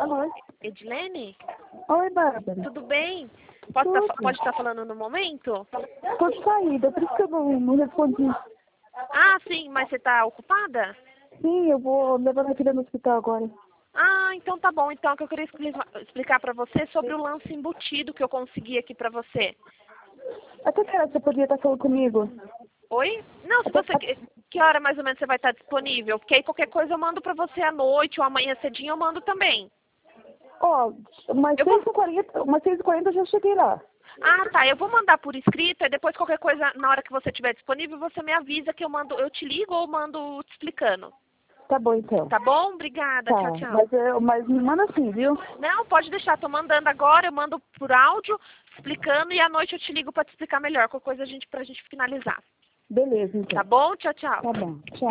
Alô? Edilene? Oi, Bárbara. Tudo bem? Tudo. Pode estar falando no momento? Tô de saída, por isso que eu não respondi. Ah, sim, mas você está ocupada? Sim, eu vou levar minha filha no hospital agora. Ah, então tá bom. Então, o que eu queria explicar para você sobre o lance embutido que eu consegui aqui para você. Até que hora você podia estar falando comigo? Oi? Não, se você... Que hora mais ou menos você vai estar disponível? Porque aí qualquer coisa eu mando para você à noite ou amanhã cedinho eu mando também. Ó, umas Eu vou... 6h40 eu já cheguei lá. Ah, tá. Eu vou mandar por escrito e depois qualquer coisa, na hora que você estiver disponível, você me avisa que eu te ligo ou mando te explicando. Tá bom, então. Tá bom? Obrigada. Tá, Tchau, tchau. mas me manda assim, viu? Não, pode deixar. Tô mandando agora, eu mando por áudio, explicando, e à noite eu te ligo pra te explicar melhor. Qualquer coisa pra gente finalizar. Beleza, então. Tá bom? Tchau, tchau. Tá bom, tchau.